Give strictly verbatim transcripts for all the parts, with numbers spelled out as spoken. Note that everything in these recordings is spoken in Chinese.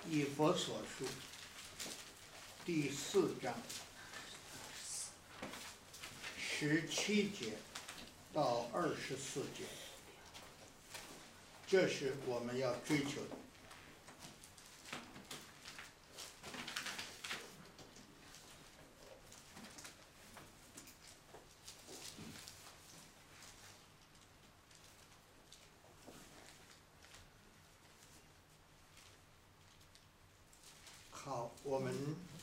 以弗所书第四章十七节到二十四节，这是我们要追求的。好，我们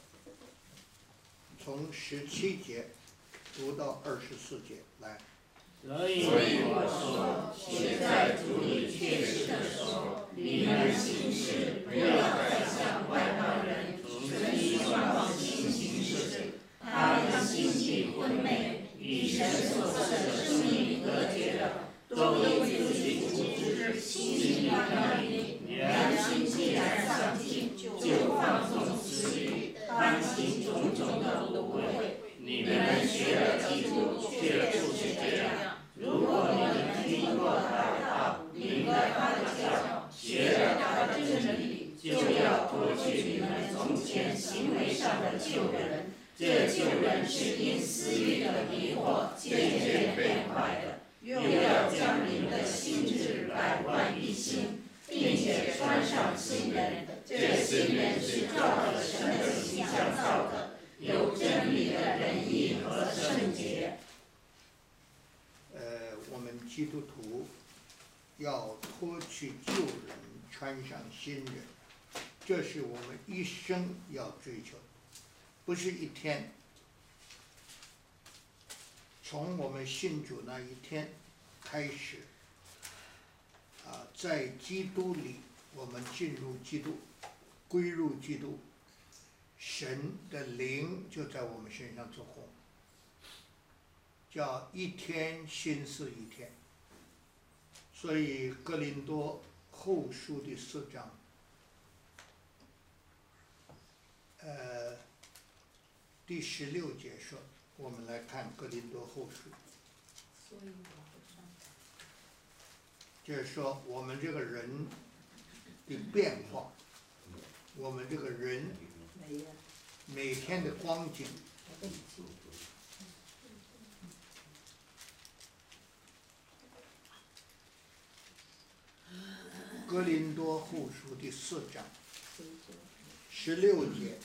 从十七节读到二十四节，来。 所以我说，且在主里切实的说，你们行事不要再像外邦人存一双往心行事，他们心地昏昧，与神所赐的生命隔绝了，都因自己不知，心里刚硬，良心既然丧尽，就放纵私欲，贪行种种的污秽。你们学了基督，却不是这样。如果你们听过他的道，明白他的教，学了他的真理，就要脱去你们从前行为上的旧人。这旧人是因私欲的迷惑渐渐变坏的，又要将你们的心志改换一新，并且穿上新人。这新人是照着神的形象造的，有真理的仁义和圣洁。 呃，我们基督徒要脱去旧人，穿上新人，这是我们一生要追求的，不是一天。从我们信主那一天开始，啊，在基督里，我们进入基督，归入基督，神的灵就在我们身上做工。叫一天新似一天，所以哥林多后书第四章，呃，第十六节说，我们来看哥林多后书，就是说我们这个人的变化，我们这个人每天的光景。哥林多后书第四章十六节，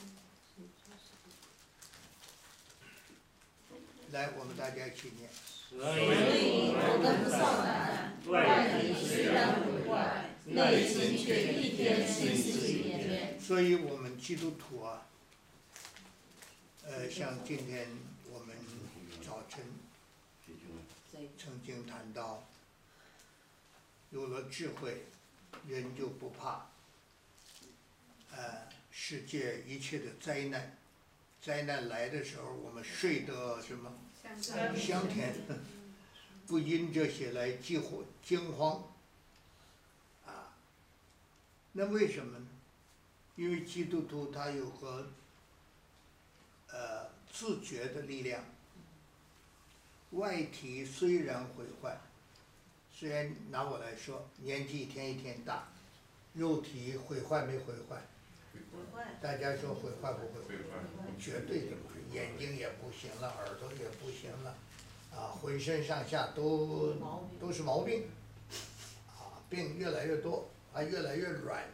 来，我们大家一起念。 所以我们丧胆，外体虽然毁坏，内心却一天新似一天。 所以我们基督徒啊，呃，像今天我们早晨曾经谈到，有了智慧，人就不怕，呃，世界一切的灾难，灾难来的时候，我们睡得什么香甜，不因这些来惊慌惊慌，啊，那为什么呢？因为基督徒他有个呃自觉的力量，外体虽然毁坏。虽然拿我来说，年纪一天一天大，肉体毁坏没毁坏？ 毁坏。 大家说毁坏不毁坏？ 毁坏。 绝对的，眼睛也不行了，耳朵也不行了，啊，浑身上下都都是毛病，啊，病越来越多，还越来越软。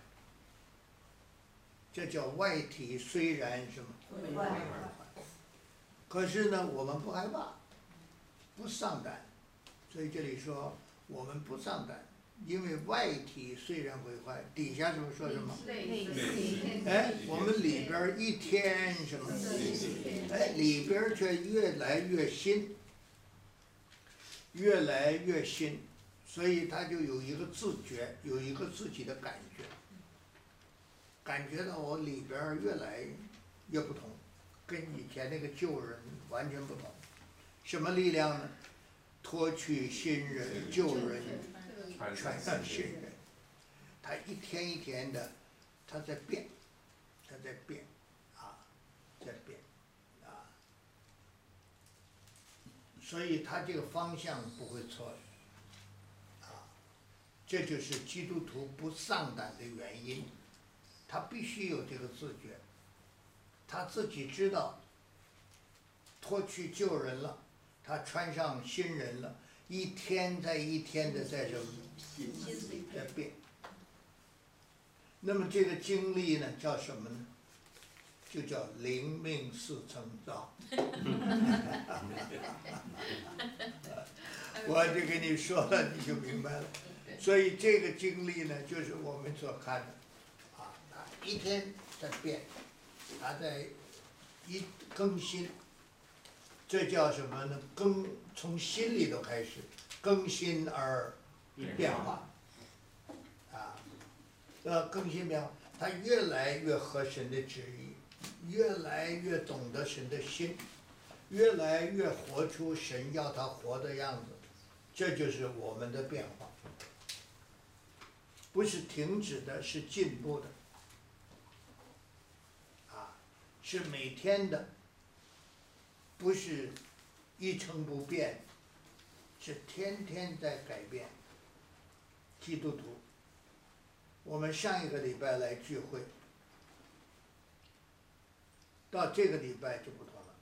这叫外体虽然什么？ 毁坏。 可是呢，我们不害怕，不丧胆，所以这里说。我们不丧胆，因为外体虽然毁坏，底下怎么说什么？哎，我们里边一天什么？哎，里边却越来越新，越来越新，所以他就有一个自觉，有一个自己的感觉，感觉到我里边越来越不同，跟以前那个旧人完全不同。什么力量呢？脱去新人，旧人穿上新人，他一天一天的，他在变，他在变，啊，在变，啊，所以他这个方向不会错的，啊，这就是基督徒不丧胆的原因， 他必须有这个自觉，他自己知道脱去旧人了，他穿上新人了，一天再一天的在什么在变。那么这个经历呢，叫什么呢？就叫灵命四成造。我就跟你说了，你就明白了。所以这个经历呢，就是我们所看的，啊，它一天在变，它在一更新，这叫什么呢？更从心里头开始更新而变化，啊，呃，更新变化，它越来越合神的旨意，越来越懂得神的心，越来越活出神要他活的样子，这就是我们的变化。不是停止的，是进步的，啊，是每天的，不是一成不变，是天天在改变。基督徒，我们上一个礼拜来聚会，到这个礼拜就不同了，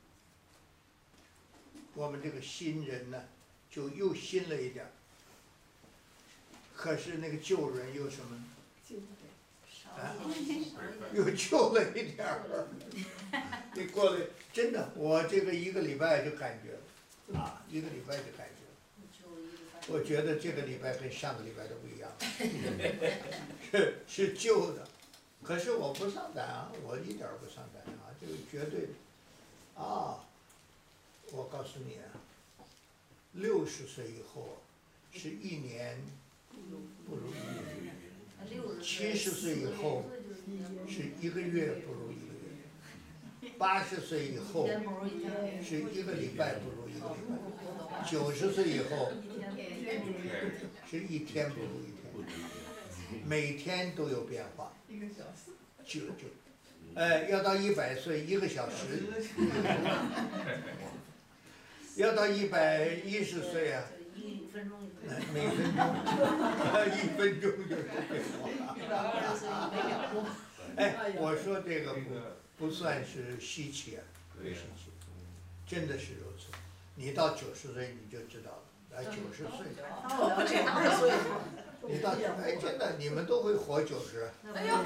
我们这个新人呢，就又新了一点儿。可是那个旧人又什么？啊，又旧了一点儿。你过来，真的，我这个一个礼拜就感觉了，啊，一个礼拜就感觉了。我觉得这个礼拜跟上个礼拜都不一样，是是旧的，可是我不上胆啊，我一点儿不上胆啊，这个绝对的。啊，我告诉你啊，六十岁以后是一年。不如一年，七十岁以后是一个月不如一个月，八十岁以后是一个礼拜不如一个礼拜，九十岁以后是一天不如一天，每天都有变化。就就，哎，要到一百岁一个小时，要到一百一十岁啊。每分钟，一分钟就是变化。哎，我说这个不不算是稀奇啊，不稀奇，真的是如此。你到九十岁你就知道了，哎，九十岁，你到哎真的你们都会活九十。 哎呦，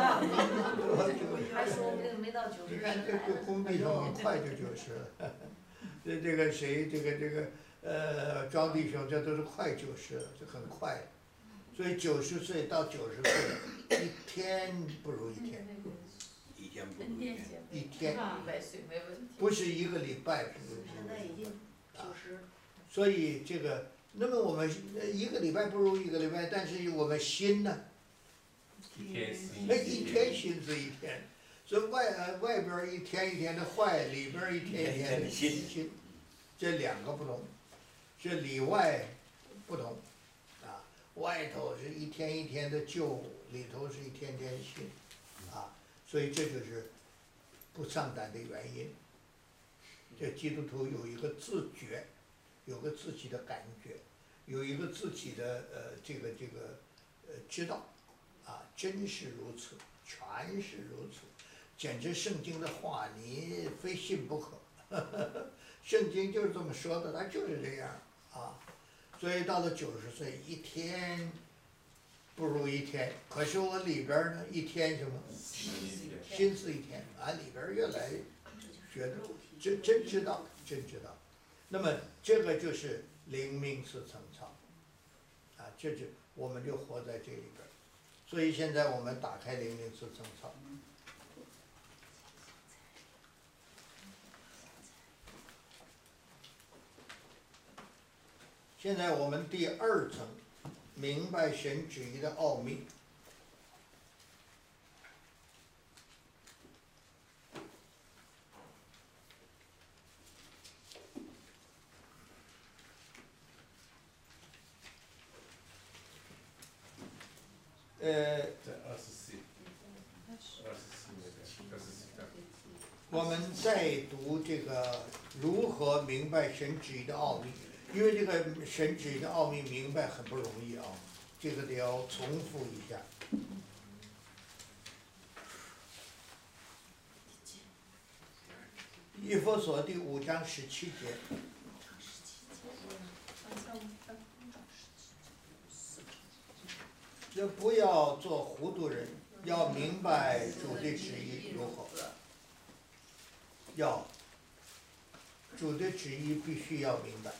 还说不定没到九十。 你看这这工地上很快就九十了，这这个谁这个这个。呃，庄弟兄，这都是快九十了，这很快，所以九十岁到九十岁，一天不如一天， 一天不如一天， 一天，不是一个礼拜不如一现在已经九十。 所以这个，那么我们一个礼拜不如一个礼拜，但是我们心呢？ 一天是那一天心是一天，所以外外边一天一天的坏，里边一天一天的新，这两个不同。这里外不同，啊，外头是一天一天的旧，里头是一天天新，啊，所以这就是不上胆的原因。这基督徒有一个自觉，有个自己的感觉，有一个自己的呃这个这个呃知道，啊，真是如此，全是如此，简直圣经的话你非信不可，呵呵，圣经就是这么说的，它就是这样。啊，所以到了九十岁，一天不如一天。可是我里边呢，一天什么？心思一天，啊，里边越来觉得真真知道，真知道。那么这个就是灵命是层操，啊，这就我们就活在这里边。所以现在我们打开灵命是层操。现在我们第二层，明白神旨意的奥秘。呃， 在二十四，二十四那个，二十四章。 我们再读这个如何明白神旨意的奥秘。因为这个神旨意的奥秘明白很不容易啊，这个得要重复一下。 以弗所第五章十七节。就不要做糊涂人，要明白主的旨意如何。要主的旨意必须要明白。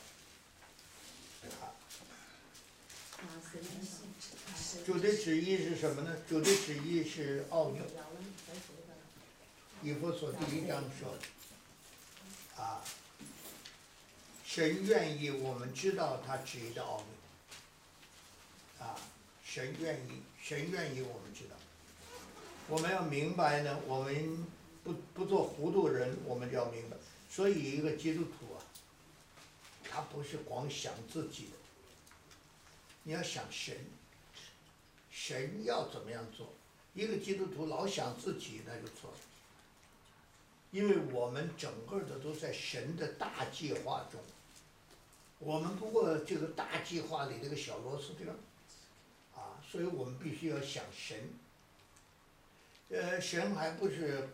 主的旨意是什么呢？主的旨意是奥秘。以弗所第一章说，啊，神愿意我们知道他旨意的奥秘。啊，神愿意，神愿意我们知道。我们要明白呢，我们不不做糊涂人，我们就要明白。所以一个基督徒啊，他不是光想自己的，你要想神。神要怎么样做？一个基督徒老想自己，那就错了。因为我们整个的都在神的大计划中，我们不过这个大计划里这个小螺丝钉，啊，所以我们必须要想神。呃，神还不是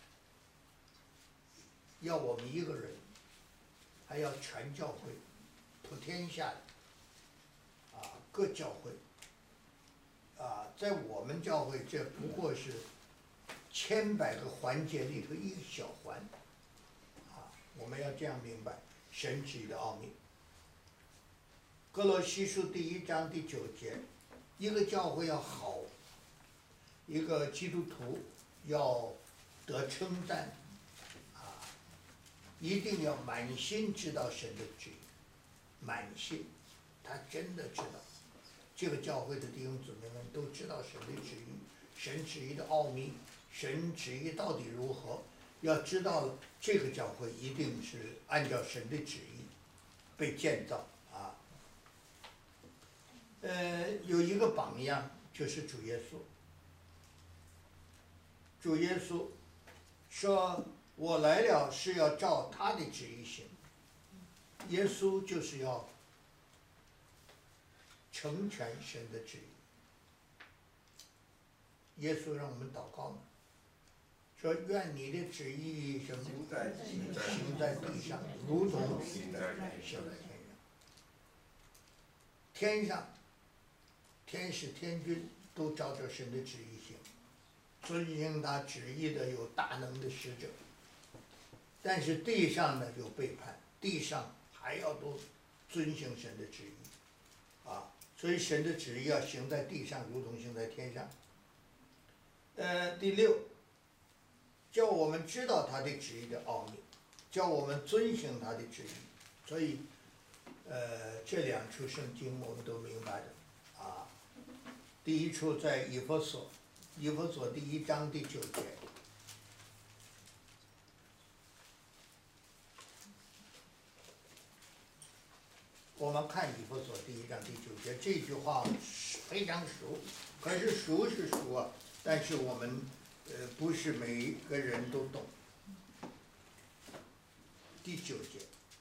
要我们一个人，还要全教会，普天下的，啊，各教会。啊，在我们教会，这不过是千百个环节里头一个小环，啊，我们要这样明白神旨意的奥秘。歌罗西书第一章第九节，一个教会要好，一个基督徒要得称赞，啊，一定要满心知道神的旨意，满心，他真的知道。这个教会的弟兄姊妹们都知道神的旨意，神旨意的奥秘，神旨意到底如何？要知道这个教会一定是按照神的旨意被建造啊。呃，有一个榜样就是主耶稣。主耶稣说：“我来了是要照他的旨意行。”耶稣就是要成全神的旨意。耶稣让我们祷告嘛，说愿你的旨意什么行在地上，如同行在天上。天上，天使天军都照着神的旨意行，遵行他旨意的有大能的使者，但是地上呢有背叛，地上还要都遵行神的旨意，啊。所以神的旨意要行在地上，如同行在天上。呃，第六，叫我们知道他的旨意的奥秘，叫我们遵行他的旨意。所以，呃，这两处圣经我们都明白的，啊。第一处在以弗所，以弗所第一章第九节。我们看以弗所第一章第九节，这句话非常熟，可是熟是熟啊，但是我们呃不是每一个人都懂。第九节，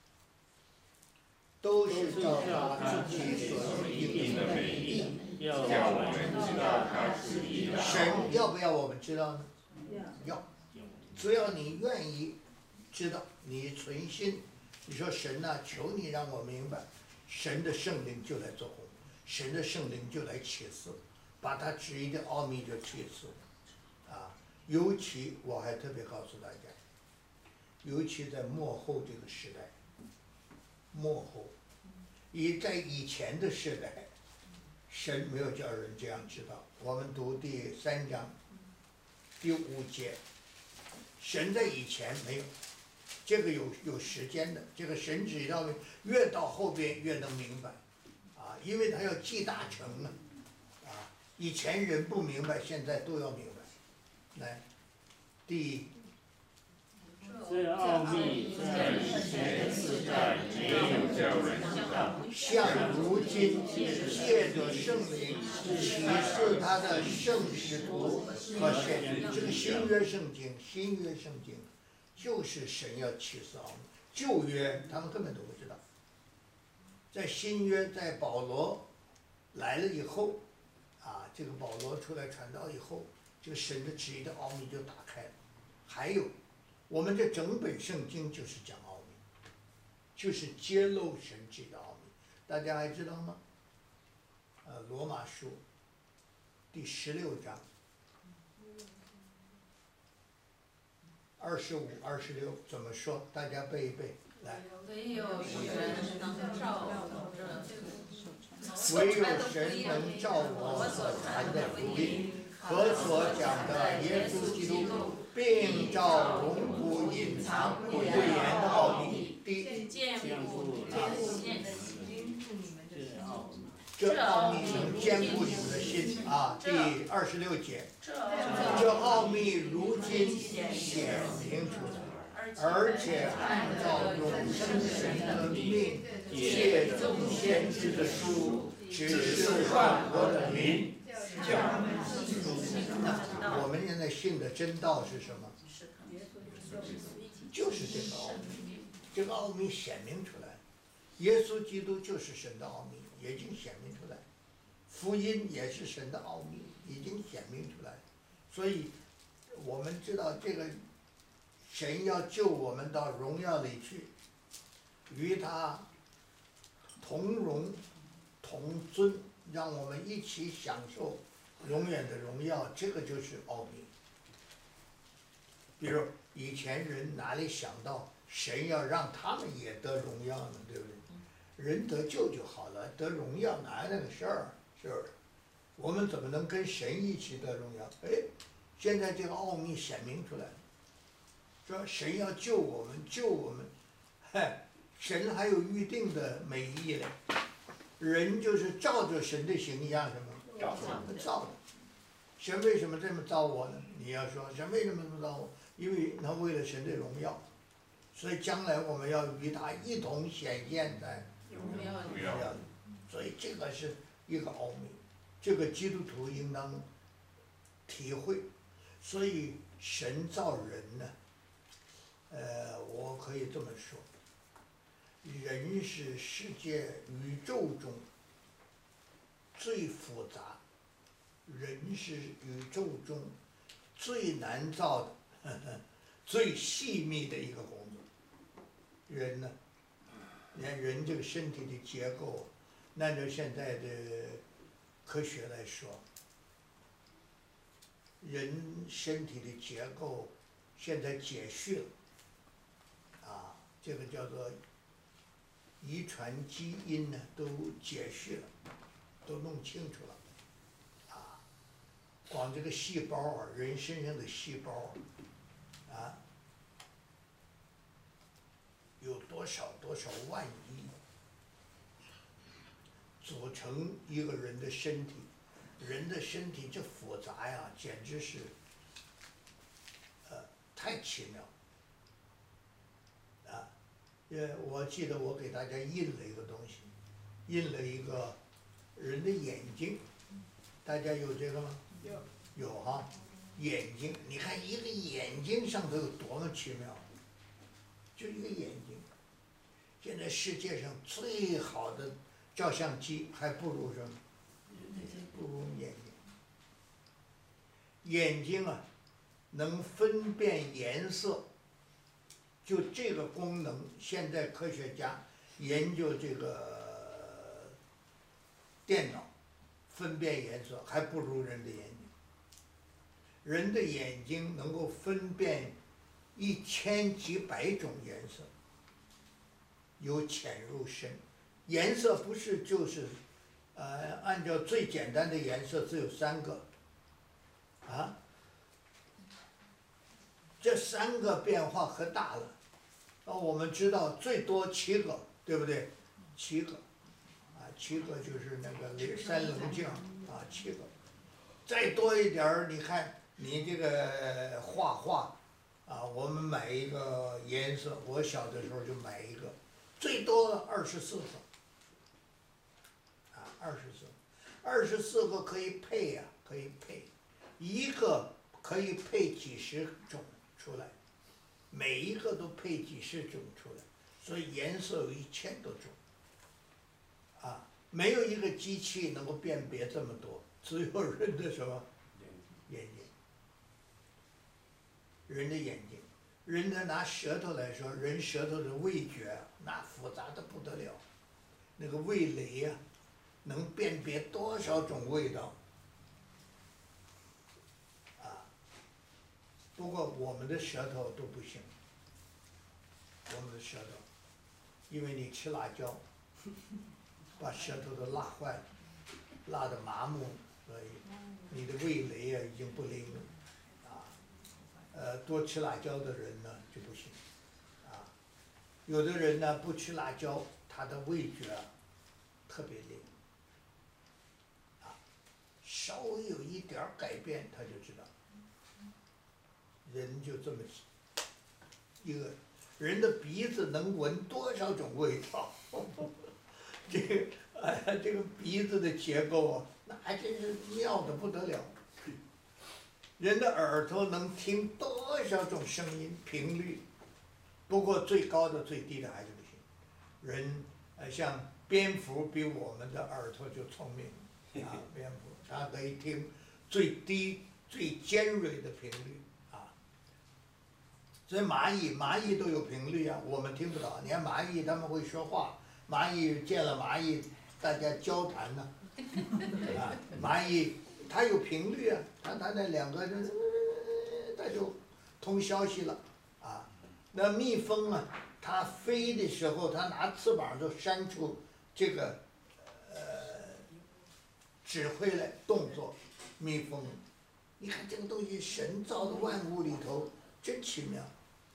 都是照他自己所定的美意， 要我们知道他旨意的奥秘。 神要不要我们知道呢？要，只要你愿意知道，你存心，你说神呐、啊，求你让我明白。神的圣灵就来做工，神的圣灵就来启示，把他旨意的奥秘就启示，啊，尤其我还特别告诉大家，尤其在末后这个时代，末后，以在以前的时代，神没有叫人这样知道。我们读第三章第五节，神在以前没有。这个有有时间的，这个神旨意到越到后边越能明白，啊，因为他要记大成啊，啊，以前人不明白，现在都要明白。来，第， 这奥秘在以前世代没有叫人知道， 像如今借着圣灵启示他的圣使徒和先知，这个新约圣经，新约圣经。就是神要启示奥秘，旧约他们根本都不知道。在新约，在保罗来了以后，啊，这个保罗出来传道以后，这个神的旨意的奥秘就打开了。还有， 我们这整本圣经就是讲奥秘，就是揭露神迹的奥秘。大家还知道吗？呃，罗马书第十六章二十五、二十六怎么说？大家背一背，来。 唯有神能照我这， 唯有神能照我所传的福音和所讲的耶稣基督，并照永不隐藏不言的奥秘。第坚固这奥秘能坚固你们的心啊！第二十六节，这奥秘如今显明出来，而且按照永生神的命，借众先知的书，指示万国的民。我们现在信的真道是什么？就是这个奥秘，这个奥秘显明出来，耶稣基督就是神的奥秘，已经显明出来，福音也是神的奥秘，已经显明出来，所以我们知道这个神要救我们到荣耀里去，与他同荣同尊，让我们一起享受永远的荣耀，这个就是奥秘。比如以前人哪里想到神要让他们也得荣耀呢？对不对？人得救就好了，得荣耀哪有那个事儿？是不是？我们怎么能跟神一起得荣耀？哎，现在这个奥秘显明出来了，说神要救我们，救我们，嗨，神还有预定的美意嘞。人就是照着神的形象什么造的。神为什么这么造我呢？你要说神为什么这么造我？因为他为了神的荣耀，所以将来我们要与他一同显现在荣耀里。所以这个是一个奥秘，这个基督徒应当体会。所以神造人呢，呃，我可以这么说，人是世界宇宙中最复杂，人是宇宙中最难造的。呵呵，最细密的一个工作。人呢，你看人这个身体的结构，按照现在的科学来说，人身体的结构现在解序了，啊，这个叫做遗传基因呢都解序了，都弄清楚了，啊，光这个细胞啊，人身上的细胞。啊，有多少多少万亿组成一个人的身体，人的身体这复杂呀，简直是，呃，太奇妙。啊，呃，我记得我给大家印了一个东西，印了一个人的眼睛，大家有这个吗？有。有哈。眼睛，你看一个眼睛上头有多么奇妙，就一个眼睛。现在世界上最好的照相机还不如什么？不如眼睛。眼睛啊，能分辨颜色，就这个功能，现在科学家研究这个电脑分辨颜色，还不如人的眼睛。人的眼睛能够分辨一千几百种颜色，由浅入深。颜色不是就是，呃，按照最简单的颜色只有三个，啊，这三个变化可大了。啊，我们知道最多七个，对不对？七个，啊，七个就是那个三棱镜，啊，七个，再多一点儿，你看。你这个画画，啊，我们买一个颜色，我小的时候就买一个，最多二十四个，啊，二十四，二十四个可以配呀、啊，可以配，一个可以配几十种出来，每一个都配几十种出来，所以颜色有一千多种，啊，没有一个机器能够辨别这么多，只有人的什么眼睛。人的眼睛， 人呢拿舌头来说，人舌头的味觉那复杂的不得了，那个味蕾呀、能辨别多少种味道。啊，不过我们的舌头都不行，我们的舌头，因为你吃辣椒，把舌头都辣坏了，辣得麻木，所以你的味蕾呀、已经不灵了。呃，多吃辣椒的人呢就不行，啊，有的人呢不吃辣椒，他的味觉啊特别灵，啊，稍微有一点儿改变他就知道，人就这么一个人的鼻子能闻多少种味道，这个哎呀，这个鼻子的结构啊，那还真是妙得不得了。人的耳朵能听多少种声音频率，不过最高的最低的还是不行。人呃像蝙蝠比我们的耳朵就聪明啊，蝙蝠它可以听最低最尖锐的频率啊。所以蚂蚁蚂蚁都有频率啊，我们听不到。你看蚂蚁它们会说话，蚂蚁见了蚂蚁大家交谈呢、啊，蚂蚁。它有频率啊，它它那两个人，它就通消息了，啊，那蜜蜂啊，它飞的时候，它拿翅膀就扇出这个，呃，指挥来动作，蜜蜂，你看这个东西，神造的万物里头真奇妙，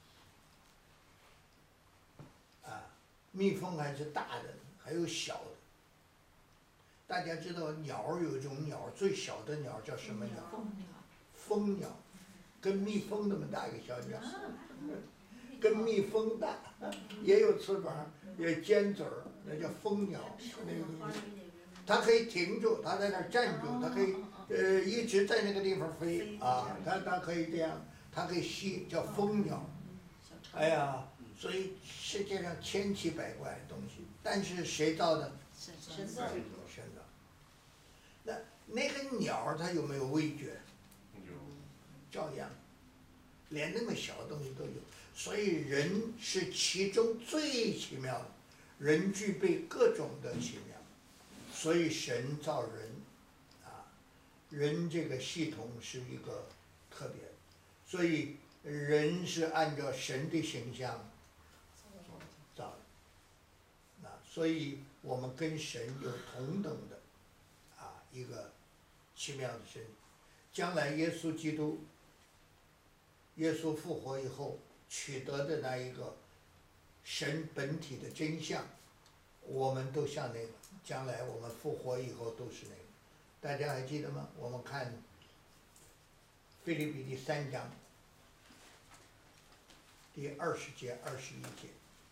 啊，蜜蜂还是大的，还有小的。大家知道鸟儿有一种鸟，最小的鸟叫什么鸟？蜂鸟，跟蜜蜂那么大一个小鸟，跟蜜蜂大，也有翅膀，也尖嘴儿，那叫蜂鸟。那个东西，它可以停住，它在那儿站住，它可以呃一直在那个地方飞啊，它它可以这样，它可以吸，叫蜂鸟。哎呀，所以世界上千奇百怪的东西，但是谁造的？ 神造。 神造。那那个鸟儿它有没有味觉？ 有。 照样，连那么小的东西都有。所以人是其中最奇妙的，人具备各种的奇妙。所以神造人，啊，人这个系统是一个特别的，所以人是按照神的形象造的，啊，所以我们跟神有同等的。一个奇妙的身体，将来耶稣基督，耶稣复活以后取得的那一个神本体的真相，我们都像那个，将来我们复活以后都是那个，大家还记得吗？我们看腓立比第三章第二十节、二十一节，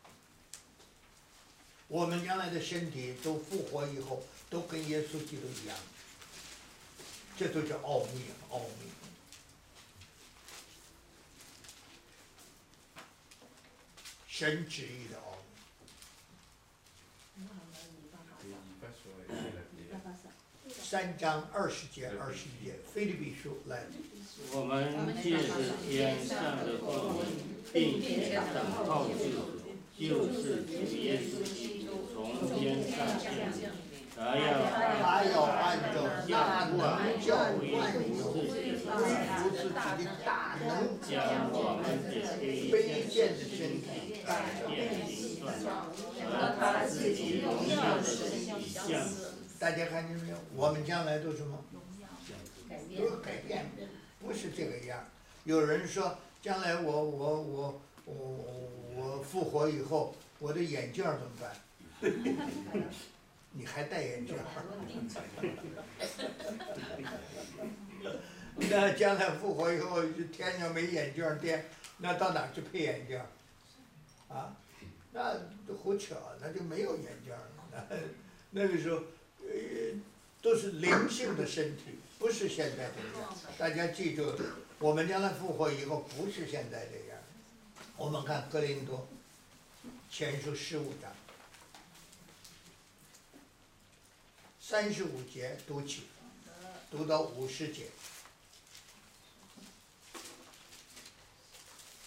我们将来的身体都复活以后，都跟耶稣基督一样，这都叫奥秘，奥秘。神旨意的奥秘。三章二十节、二十一节，腓立比书来。 我们借着天上的光，并且等候主，就是主耶稣基督从天上降临，他要他要按照大能叫万有归服自己的大能， 将我们的卑贱的身体改变形状， 和他自己荣耀的身体相似。 大家看见没有？我们将来都什么？都改变，不是这个样。有人说，将来我我我我我复活以后，我的眼镜怎么办？你还戴眼镜？那将来复活以后，天上没眼镜店，那到哪去配眼镜？啊，那胡扯，那就没有眼镜了。那个时候。呃，都是灵性的身体，不是现在这样。大家记住，我们将来复活以后不是现在这样。我们看哥林多前书十五章三十五节读起，读到五十节。这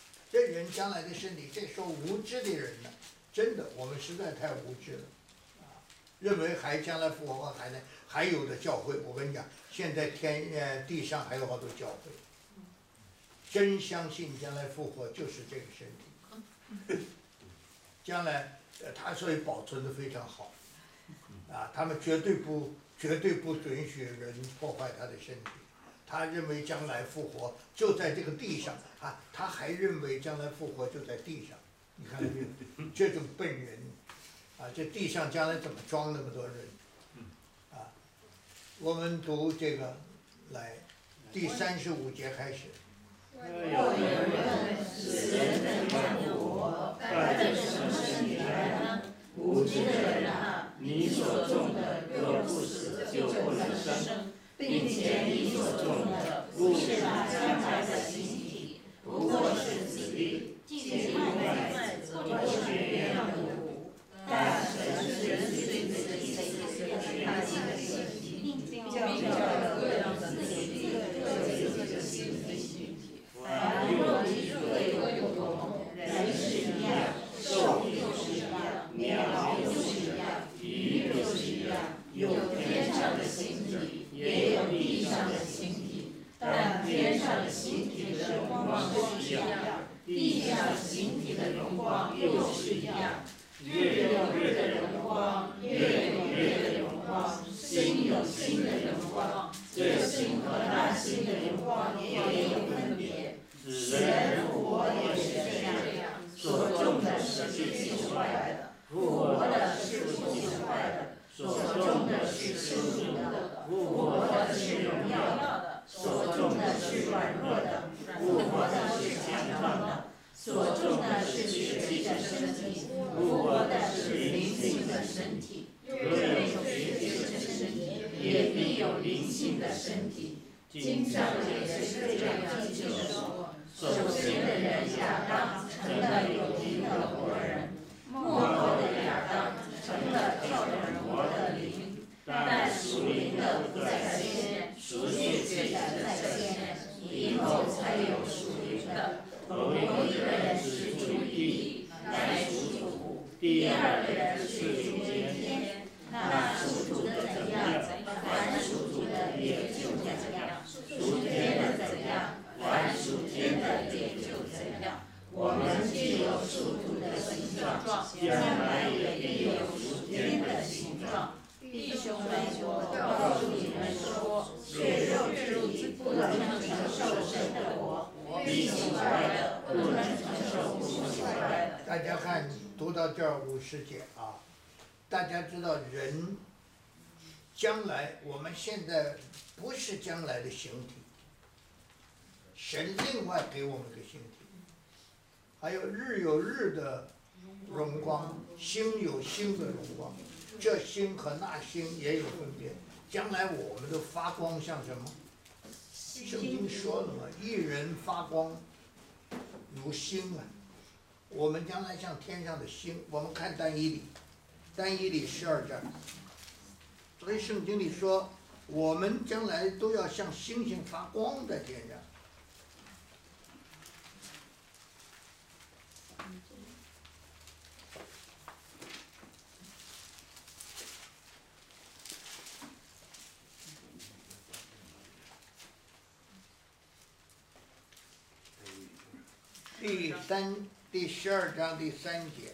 人将来的身体，这说无知的人呢，真的我们实在太无知了，啊，认为还将来复活还能还有的教会，我跟你讲，现在天呃地上还有好多教会，真相信将来复活就是这个身体，将来呃他所以保存的非常好，啊，他们绝对不绝对不允许人破坏他的身体。他认为将来复活就在这个地上啊，他还认为将来复活就在地上，你看到没有？这种笨人，啊，这地上将来怎么装那么多人？啊，我们读这个，来，第三十五节开始。 若有人死人怎样复活，带着什么身体来呢？无知的人啊，你所种的若不死，就不能生。并且你所种的不是那将来的形体，不过是子粒，既麦麦子或是别样的物。但神是人对子粒的意思，他的形体，叫着各样的子粒，各自的形体。凡肉体各有不同，人是一样，兽又是一样，鸟又是一样，鱼又是一样，有天上的形体。也有地上的形体，但天上的形体的荣光是一样，地上形体的荣光又是一样。日有日的荣光，月有月的荣光，星有星的荣光，这星和那星的荣光也有分别。死人复活也是这样，所种的是气坏的，复活的是不气坏的。所种的是羞辱的，复活的是荣耀的；所种的是软弱的，复活的是强壮的；所种的是血气的身体，复活的是灵性的身体。若有血气的身体，也必有灵性的身体。经上也是这样记着说：首先的人亚当成了有灵的活人，末后的亚当成了叫人活的灵。但属灵的不在先，属血气的在先，以后才有属灵的。头一个人是属地，乃属土；第二个人是属天。那属土的怎样，凡属土的也就怎样；属天的怎样，凡属天的也就怎样。我们既有属土的形状，将来也必有属天的形状。弟兄们，我告诉你们说，血肉之体不能承受神的国，必死坏的不能承受不死坏的。 大家看，读到这儿五十节啊，大家知道人将来，我们现在不是将来的形体，神另外给我们个形体，还有日有日的荣光，星有星的荣光。这星和那星也有分别，将来我们都发光像什么？圣经说了嘛，一人发光如星啊。我们将来像天上的星。我们看但以理，但以理十二章，所以圣经里说，我们将来都要像星星发光在天上。第三第十二章第三节，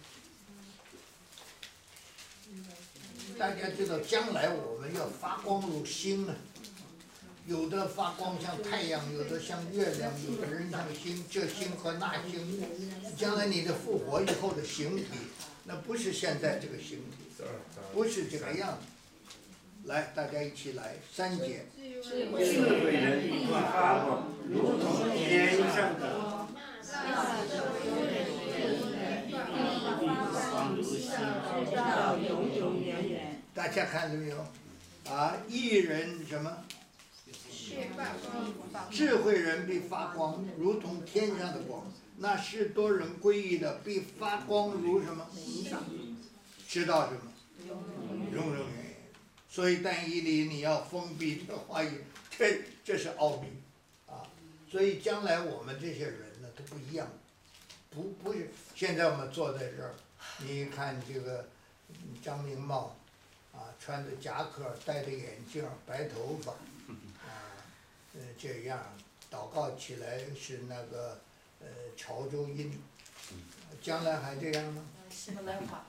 大家知道将来我们要发光如星啊，有的发光像太阳，有的像月亮，有的人像星，这星和那星。将来你的复活以后的形体，那不是现在这个形体，不是这个样子。来，大家一起来，三节。 智慧人必发光，如同天上的。 大家看到没有？啊，艺人什么？智慧人必发光，如同天上的光。那是多人归依的，必发光如什么？知道什么？永永远远。所以但以理你要封闭这话语，这这是奥秘啊。所以将来我们这些人呢都不一样不不是，现在我们坐在这儿，你看这个张明茂，啊，穿着夹克，戴着眼镜，白头发，啊，呃，这样祷告起来是那个呃潮州音，将来还这样吗？ 西门来话。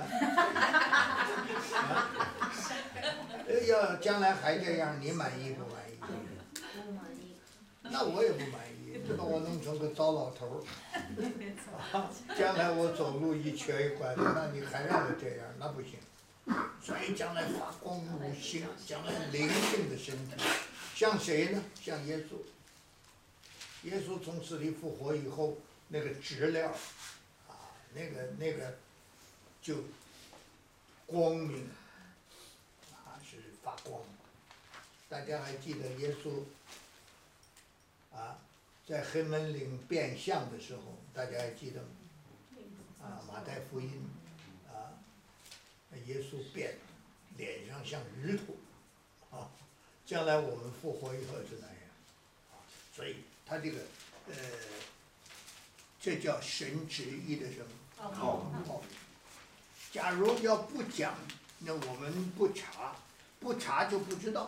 要将来还这样，你满意不满意？ 不满意。 那我也不满意，这把我弄成个糟老头儿。啊，将来我走路一瘸一拐的，那你还让我这样，那不行。所以将来发光如星，将来灵性的身体，像谁呢？像耶稣。耶稣从死里复活以后，那个质料，啊，那个那个，就光明，啊，是发光。大家还记得耶稣，啊，在黑门岭变相的时候，大家还记得吗？啊，马太福音，啊，耶稣变，脸上像石头，啊，将来我们复活以后是那样，啊，所以他这个，呃，这叫神旨意的什么？奥秘。假如要不讲，那我们不查，不查就不知道。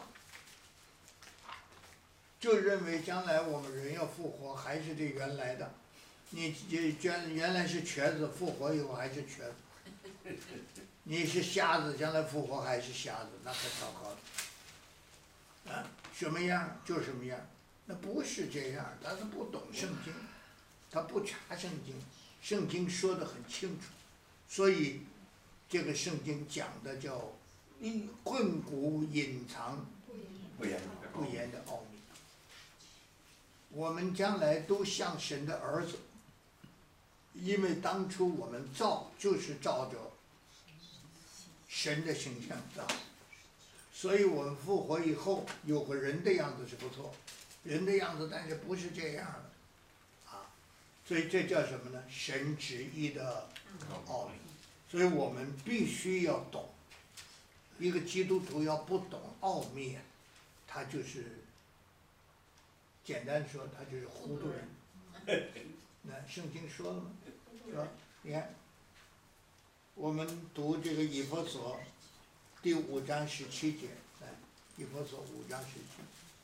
就认为将来我们人要复活还是这原来的，你这原原来是瘸子，复活以后还是瘸子；你是瞎子，将来复活还是瞎子，那可糟糕了。啊，什么样就什么样，那不是这样，他是不懂圣经，他不查圣经，圣经说得很清楚，所以这个圣经讲的叫亘古隐藏不言不言的奥秘。我们将来都像神的儿子，因为当初我们造就是照着神的形象造，所以我们复活以后有个人的样子是不错，人的样子，但是不是这样的，啊，所以这叫什么呢？神旨意的奥秘，所以我们必须要懂。一个基督徒要不懂奥秘，他就是简单说，他就是糊涂人。那圣经说了吗？说，你看，我们读这个以弗所第五章十七节，来，以弗所五章十七。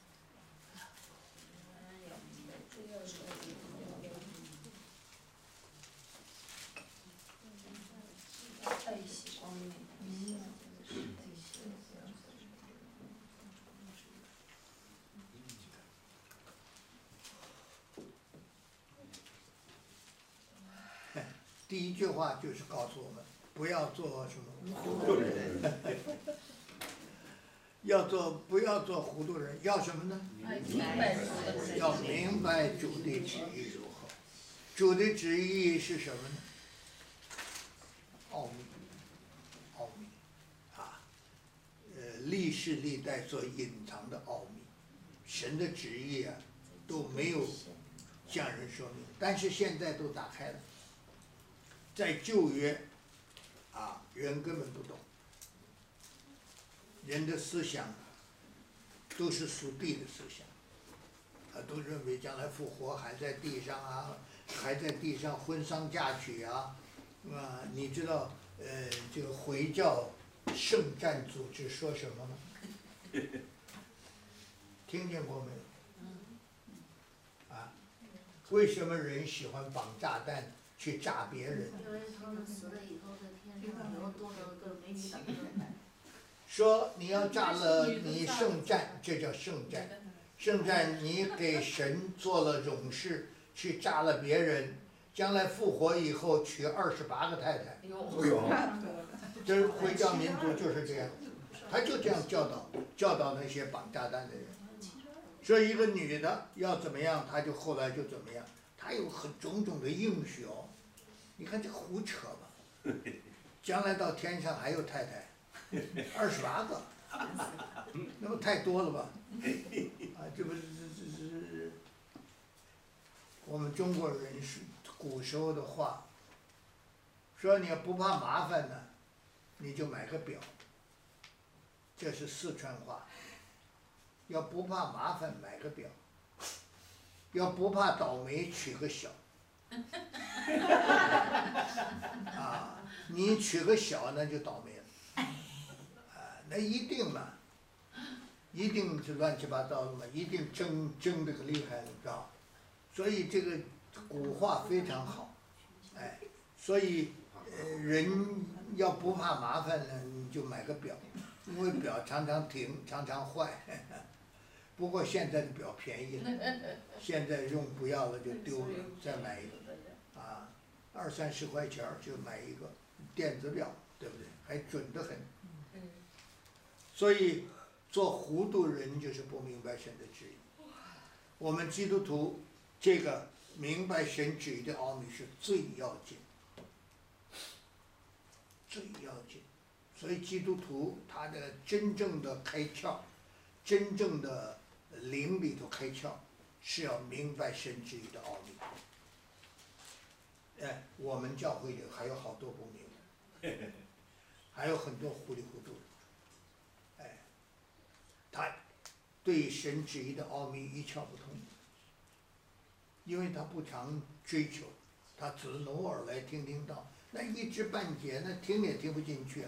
爱惜光明。 第一句话就是告诉我们，不要做什么糊涂人，要做不要做糊涂人，要什么呢？要明白主的旨意如何。主的旨意是什么呢？奥秘，奥秘，啊，呃，历世历代所隐藏的奥秘，神的旨意啊都没有向人说明，但是现在都打开了。在旧约，啊，人根本不懂，人的思想都是属地的思想，啊，都认为将来复活还在地上啊，还在地上婚丧嫁娶啊，啊，你知道呃这个回教圣战组织说什么吗？听见过没有？啊，为什么人喜欢绑炸弹？去炸别人， 因为他们死了以后在天上有多少个美女等着。 说你要炸了你圣战，这叫圣战。圣战你给神做了勇士，去炸了别人，将来复活以后娶二十八个太太。这回教民族就是这样，他就这样教导教导那些绑炸弹的人，说一个女的要怎么样，他就后来就怎么样，他有很种种的应许哦。你看这胡扯吧，将来到天上还有太太，二十八个，那不太多了吧？啊，这不是这这这，我们中国人是古时候的话，说你要不怕麻烦呢，你就买个表，这是四川话。要不怕麻烦买个表，要不怕倒霉娶个小。 啊，你取个小那就倒霉了。啊，那一定嘛，一定是乱七八糟的嘛，一定争争这个厉害了，知道？所以这个古话非常好，哎，所以呃人要不怕麻烦呢，你就买个表，因为表常常停，常常坏。不过现在的表便宜了，现在用不要了就丢了，再买一个，啊，二三十块钱就买一个电子表，对不对？还准得很。所以做糊涂人就是不明白神的旨意。我们基督徒这个明白神旨意的奥秘是最要紧，最要紧。所以基督徒他的真正的开窍，真正的灵里头开窍，是要明白神旨意的奥秘。哎，我们教会里还有好多不明白，还有很多糊里糊涂的。哎，他对神旨意的奥秘一窍不通，因为他不常追求，他只是偶尔来听听道，那一知半解，那听也听不进去啊。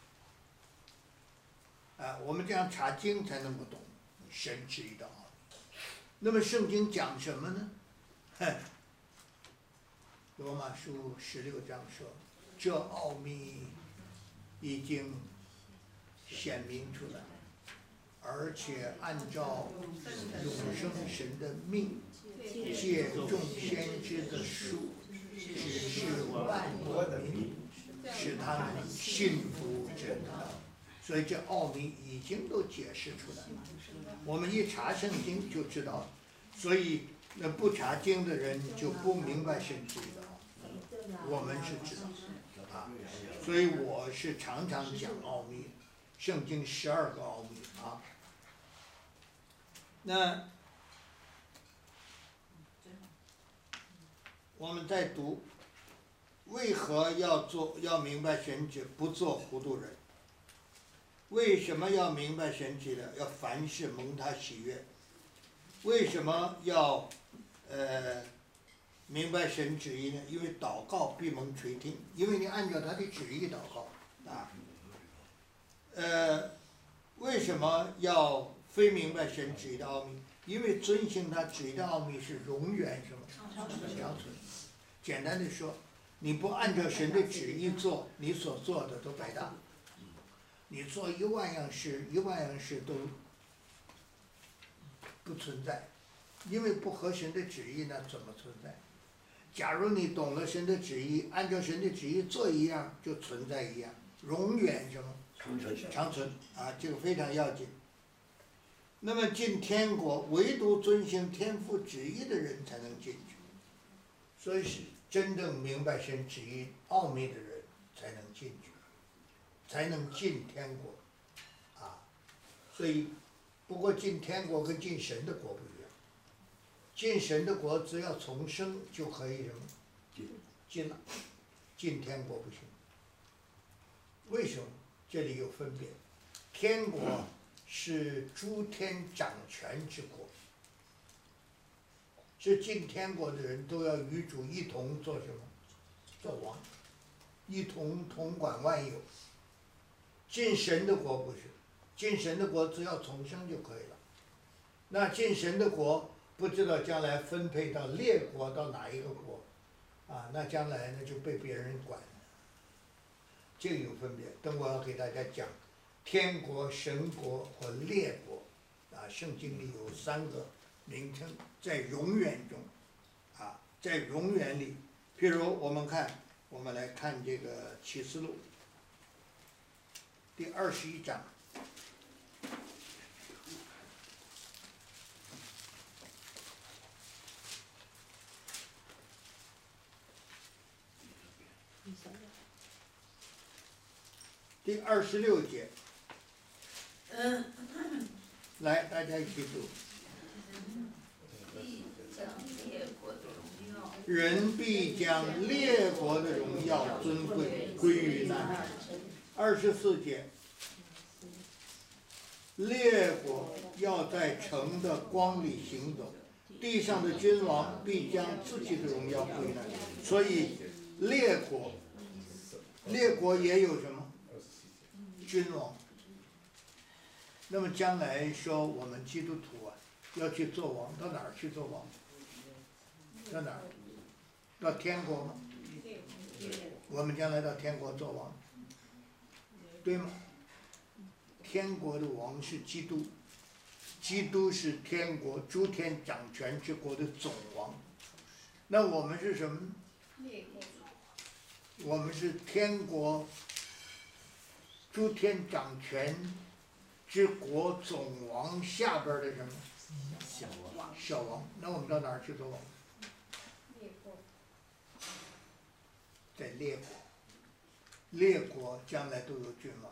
啊，我们这样查经才能够懂神旨意的奥秘。那么圣经讲什么呢？哼，罗马书十六章说，这奥秘已经显明出来，而且按照永生神的命，借众先知的书，指示万国民，使他们信服真道。所以这奥秘已经都解释出来了，我们一查圣经就知道了。所以那不查经的人就不明白神旨意的奥秘，我们是知道啊。所以我是常常讲奥秘，圣经十二个奥秘啊。那我们再读，为何要做要明白神旨，不做糊涂人？为什么要明白神旨呢？要凡事蒙他喜悦。为什么要呃明白神旨意呢？因为祷告必蒙垂听，因为你按照他的旨意祷告啊。呃，为什么要非明白神旨意的奥秘？因为遵行他旨意的奥秘是永远什么？长存。简单的说，你不按照神的旨意做，你所做的都白搭。你做一万样事，一万样事都不存在，因为不合神的旨意呢，怎么存在？假如你懂了神的旨意，按照神的旨意做一样，就存在一样，永远什么？ 长存。 长存啊，这个非常要紧。那么进天国，唯独遵行天父旨意的人才能进去，所以是真正明白神旨意奥秘的人才能进去。才能进天国，啊，所以，不过进天国跟进神的国不一样。进神的国只要重生就可以什么？ 进进了，进天国不行。为什么？这里有分别。天国是诸天掌权之国，是进天国的人都要与主一同做什么？做王，一同统管万有。进神的国不是，进神的国只要重生就可以了。那进神的国不知道将来分配到列国到哪一个国，啊，那将来呢就被别人管。这个有分别，等我要给大家讲，天国、神国和列国，啊，圣经里有三个名称，在永远中，啊，在永远里，譬如我们看，我们来看这个启示录。第二十一章，第二十六节，来，大家一起读。人必将列国的荣耀尊贵归于那人。二十四节，列国要在城的光里行走， 地上的君王必将自己的荣耀归来。所以列国，列国也有什么君王。那么将来说我们基督徒啊，要去做王，到哪儿去做王？到哪儿？到天国吗？我们将来到天国做王，对吗？天国的王是基督，基督是天国诸天掌权之国的总王。那我们是什么？我们是天国诸天掌权之国总王下边的什么？ 小王。 小王。那我们到哪儿去做王？在列国，列国将来都有君王，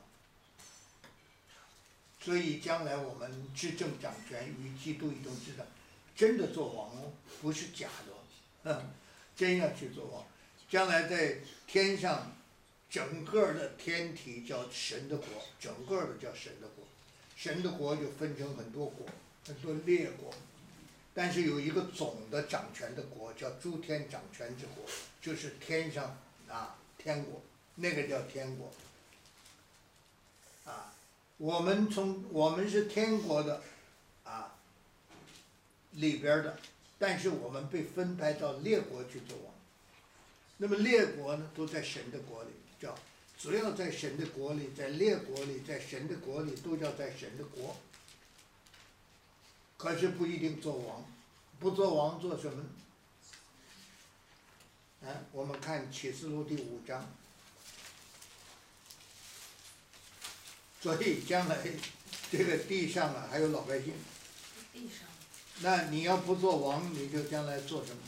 所以将来我们执政掌权与基督一同执掌，真的做王哦，不是假的，嗯，真要去做王。将来在天上，整个的天体叫神的国，整个的叫神的国，神的国就分成很多国，很多列国，但是有一个总的掌权的国，叫诸天掌权之国，就是天上。啊，天国，那个叫天国。啊，我们从我们是天国的，啊，里边的，但是我们被分派到列国去做王。那么列国呢，都在神的国里，叫只要在神的国里，在列国里，在神的国里，都叫在神的国。可是不一定做王，不做王做什么呢？啊，我们看启示录第五章，所以将来这个地上啊还有老百姓， 地上， 那你要不做王，你就将来做什么？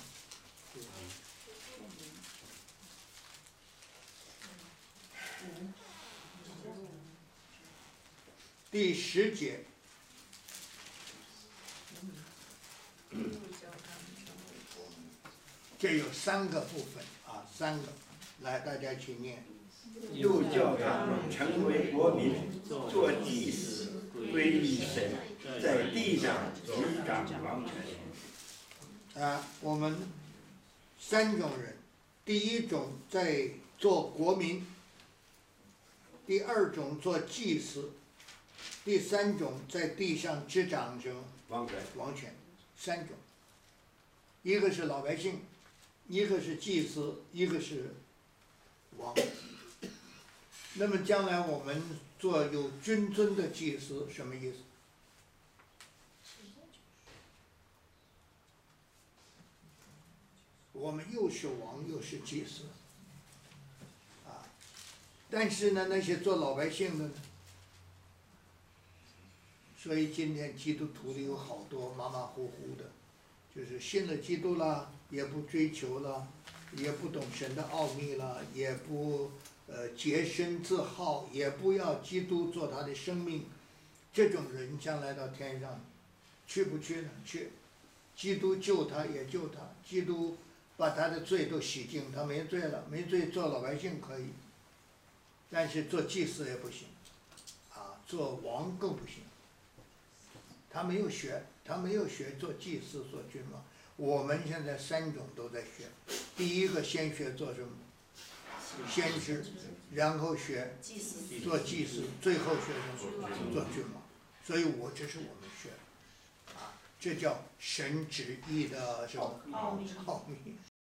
第十节，这有三个部分啊，三个，来大家一起念。 又叫他们成为国民，做祭司，归于神，在地上执掌王权。 啊，我们三种人，第一种在做国民，第二种做祭司，第三种在地上执掌什么？ 王权。 王权，三种，一个是老百姓，一个是祭司，一个是王。那么将来我们做有君尊的祭司，什么意思？我们又是王又是祭司，啊，但是呢，那些做老百姓的呢？所以今天基督徒里有好多马马虎虎的，就是信了基督了，也不追求了，也不懂神的奥秘了，也不呃洁身自好，也不要基督做他的生命。这种人将来到天上，去不去呢？去，基督救他也救他，基督把他的罪都洗净，他没罪了，没罪做老百姓可以，但是做祭司也不行，啊，做王更不行。他没有学，他没有学做祭司、做君王。我们现在三种都在学，第一个先学做什么？先知，然后学做祭司，最后学什么？做君王。所以我这是我们学的，啊，这叫神旨意的什么？奥秘。